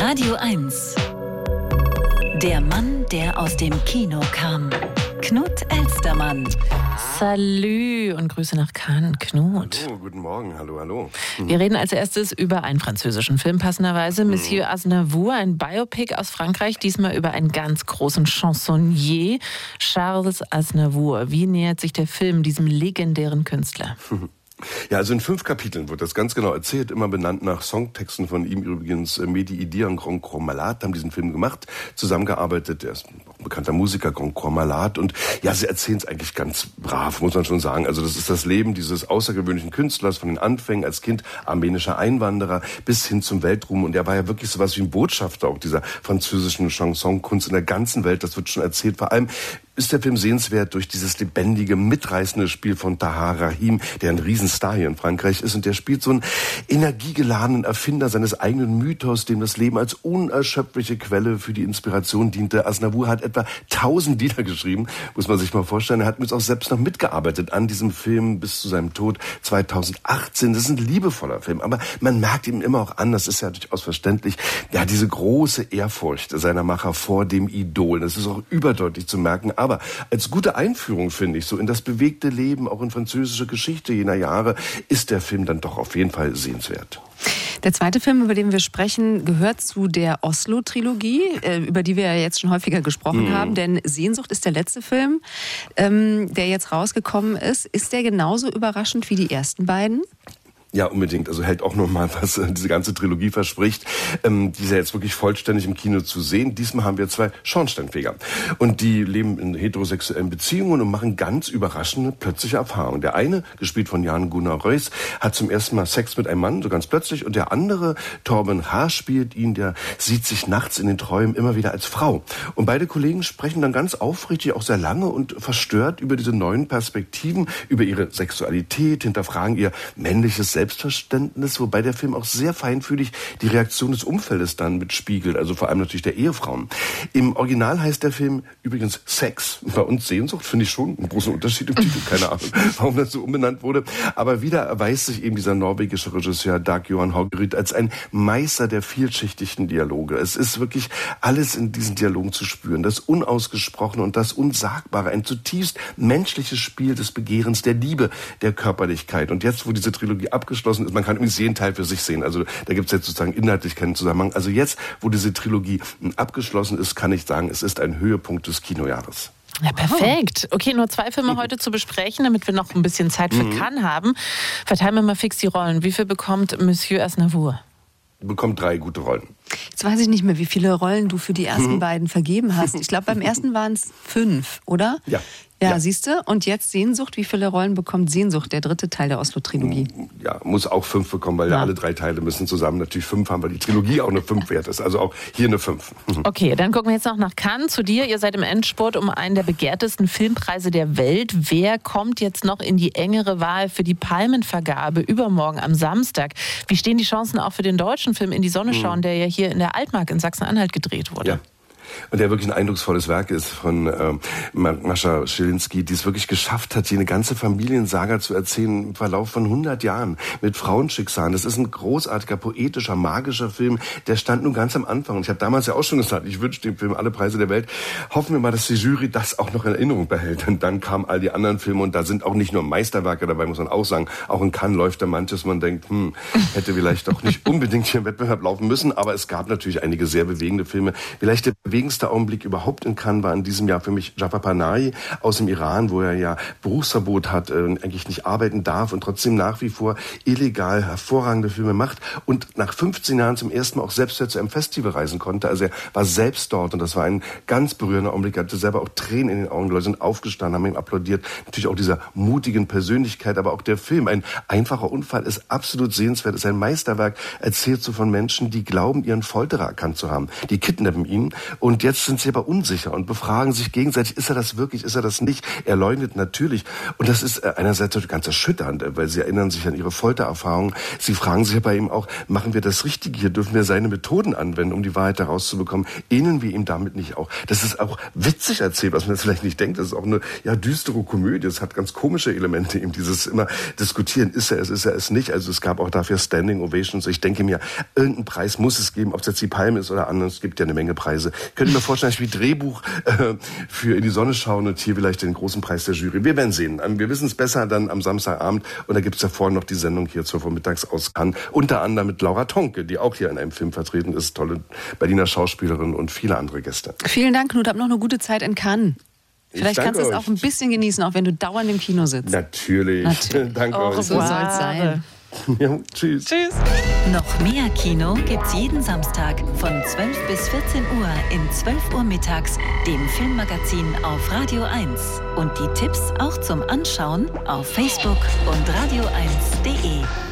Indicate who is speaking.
Speaker 1: Radio 1. Der Mann, der aus dem Kino kam. Knut Elstermann.
Speaker 2: Salü und Grüße nach Cannes, Knut.
Speaker 3: Hallo, guten Morgen, hallo.
Speaker 2: Wir reden als erstes über einen französischen Film, passenderweise. Monsieur Aznavour, ein Biopic aus Frankreich, diesmal über einen ganz großen Chansonnier, Charles Aznavour. Wie nähert sich der Film diesem legendären Künstler?
Speaker 3: Ja, also in 5 Kapiteln wird das ganz genau erzählt, immer benannt nach Songtexten von ihm übrigens. Mehdi Idi und Grand Corps Malade haben diesen Film gemacht, zusammengearbeitet. Er ist auch ein bekannter Musiker, Grand Corps Malade. Und ja, sie erzählen es eigentlich ganz brav, muss man schon sagen. Also das ist das Leben dieses außergewöhnlichen Künstlers von den Anfängen als Kind armenischer Einwanderer bis hin zum Weltruhm. Und er war ja wirklich sowas wie ein Botschafter auch dieser französischen Chansonkunst in der ganzen Welt. Das wird schon erzählt. Vor allem ist der Film sehenswert durch dieses lebendige, mitreißende Spiel von Tahar Rahim, der ein Riesenstar hier in Frankreich ist. Und der spielt so einen energiegeladenen Erfinder seines eigenen Mythos, dem das Leben als unerschöpfliche Quelle für die Inspiration diente. Aznavour hat etwa 1000 Lieder geschrieben, muss man sich mal vorstellen. Er hat jetzt auch selbst noch mitgearbeitet an diesem Film bis zu seinem Tod 2018. Das ist ein liebevoller Film, aber man merkt ihm immer auch an, das ist ja durchaus verständlich, ja, diese große Ehrfurcht seiner Macher vor dem Idol. Das ist auch überdeutlich zu merken. Aber als gute Einführung, finde ich, so in das bewegte Leben, auch in französische Geschichte jener Jahre, ist der Film dann doch auf jeden Fall sehenswert.
Speaker 4: Der zweite Film, über den wir sprechen, gehört zu der Oslo-Trilogie, über die wir ja jetzt schon häufiger gesprochen haben. Denn Sehnsucht ist der letzte Film, der jetzt rausgekommen ist. Ist der genauso überraschend wie die ersten beiden?
Speaker 3: Ja, unbedingt. Also hält auch nochmal, was diese ganze Trilogie verspricht. Die ist ja jetzt wirklich vollständig im Kino zu sehen. Diesmal haben wir 2 Schornsteinfeger. Und die leben in heterosexuellen Beziehungen und machen ganz überraschende, plötzliche Erfahrungen. Der eine, gespielt von Jan Gunnar Reus, hat zum ersten Mal Sex mit einem Mann, so ganz plötzlich. Und der andere, Torben Haar, spielt ihn, der sieht sich nachts in den Träumen immer wieder als Frau. Und beide Kollegen sprechen dann ganz aufrichtig, auch sehr lange und verstört über diese neuen Perspektiven, über ihre Sexualität, hinterfragen ihr männliches Selbstverständnis, wobei der Film auch sehr feinfühlig die Reaktion des Umfeldes dann mitspiegelt, also vor allem natürlich der Ehefrauen. Im Original heißt der Film übrigens Sex. Bei uns Sehnsucht, finde ich schon einen großen Unterschied im Titel, keine Ahnung, warum das so umbenannt wurde. Aber wieder erweist sich eben dieser norwegische Regisseur Dag Johan Haugerud als ein Meister der vielschichtigen Dialoge. Es ist wirklich alles in diesen Dialogen zu spüren, das Unausgesprochene und das Unsagbare, ein zutiefst menschliches Spiel des Begehrens, der Liebe, der Körperlichkeit. Und jetzt, wo diese Trilogie abgeschlossen ist, man kann übrigens jeden Teil für sich sehen, also da gibt es jetzt sozusagen inhaltlich keinen Zusammenhang. Also jetzt, wo diese Trilogie abgeschlossen ist, kann ich sagen, es ist ein Höhepunkt des Kinojahres.
Speaker 2: Ja, perfekt. Okay, nur 2 Filme heute zu besprechen, damit wir noch ein bisschen Zeit für Cannes haben. Verteilen wir mal fix die Rollen. Wie viel bekommt Monsieur Aznavour?
Speaker 3: Bekommt 3 gute Rollen.
Speaker 4: Jetzt weiß ich nicht mehr, wie viele Rollen du für die ersten beiden vergeben hast. Ich glaube, beim ersten waren es 5, oder?
Speaker 3: Ja.
Speaker 4: Ja, siehst du? Und jetzt Sehnsucht. Wie viele Rollen bekommt Sehnsucht, der dritte Teil der Oslo-Trilogie?
Speaker 3: Ja, muss auch 5 bekommen, weil ja alle 3 Teile müssen zusammen natürlich 5 haben, weil die Trilogie auch eine 5 wert ist. Also auch hier eine 5.
Speaker 2: Okay, dann gucken wir jetzt noch nach Cannes zu dir. Ihr seid im Endspurt um einen der begehrtesten Filmpreise der Welt. Wer kommt jetzt noch in die engere Wahl für die Palmenvergabe übermorgen am Samstag? Wie stehen die Chancen auch für den deutschen Film In die Sonne schauen, der ja hier in der Altmark in Sachsen-Anhalt gedreht wurde?
Speaker 3: Ja. Und der wirklich ein eindrucksvolles Werk ist von Mascha Schilinski, die es wirklich geschafft hat, hier eine ganze Familiensaga zu erzählen im Verlauf von 100 Jahren mit Frauenschicksalen. Das ist ein großartiger, poetischer, magischer Film, der stand nun ganz am Anfang. Und ich habe damals ja auch schon gesagt, ich wünsche dem Film alle Preise der Welt. Hoffen wir mal, dass die Jury das auch noch in Erinnerung behält. Und dann kamen all die anderen Filme und da sind auch nicht nur Meisterwerke dabei, muss man auch sagen. Auch in Cannes läuft da manches, man denkt, hätte vielleicht doch nicht unbedingt hier im Wettbewerb laufen müssen. Aber es gab natürlich einige sehr bewegende Filme. Vielleicht der bewegendste Augenblick überhaupt in Cannes war in diesem Jahr für mich Jafar Panahi aus dem Iran, wo er ja Berufsverbot hat, eigentlich nicht arbeiten darf und trotzdem nach wie vor illegal hervorragende Filme macht und nach 15 Jahren zum ersten Mal auch selbst zu einem Festival reisen konnte. Also er war selbst dort und das war ein ganz berührender Augenblick. Er hatte selber auch Tränen in den Augen. Die Leute sind aufgestanden, haben ihm applaudiert. Natürlich auch dieser mutigen Persönlichkeit, aber auch der Film. Ein einfacher Unfall ist absolut sehenswert, ist ein Meisterwerk, erzählt so von Menschen, die glauben, ihren Folterer erkannt zu haben. Die kidnappen ihn Und jetzt sind sie aber unsicher und befragen sich gegenseitig, ist er das wirklich, ist er das nicht? Er leugnet natürlich. Und das ist einerseits ganz erschütternd, weil sie erinnern sich an ihre Foltererfahrungen. Sie fragen sich bei ihm auch, machen wir das Richtige hier? Dürfen wir seine Methoden anwenden, um die Wahrheit herauszubekommen? Ähneln wir ihm damit nicht auch? Das ist auch witzig erzählt, was man jetzt vielleicht nicht denkt. Das ist auch eine düstere Komödie. Es hat ganz komische Elemente, eben dieses immer diskutieren, ist er es nicht? Also es gab auch dafür Standing Ovations. Ich denke mir, irgendeinen Preis muss es geben, ob es jetzt die Palme ist oder anders. Es gibt ja eine Menge Preise. Könnt ihr mir vorstellen, wie Drehbuch für In die Sonne schauen und hier vielleicht den großen Preis der Jury. Wir werden sehen. Wir wissen es besser dann am Samstagabend. Und da gibt es ja vorhin noch die Sendung hier zur Vormittags aus Cannes. Unter anderem mit Laura Tonke, die auch hier in einem Film vertreten ist. Tolle Berliner Schauspielerin und viele andere Gäste.
Speaker 4: Vielen Dank, Knut. Hab noch eine gute Zeit in Cannes. Vielleicht kannst du es auch ein bisschen genießen, auch wenn du dauernd im Kino sitzt.
Speaker 3: Natürlich. Danke euch.
Speaker 4: So soll es sein.
Speaker 3: Ja, tschüss.
Speaker 2: Tschüss.
Speaker 1: Noch mehr Kino gibt's jeden Samstag von 12 bis 14 Uhr in 12 Uhr mittags, dem Filmmagazin auf Radio 1. Und die Tipps auch zum Anschauen auf Facebook und radio1.de.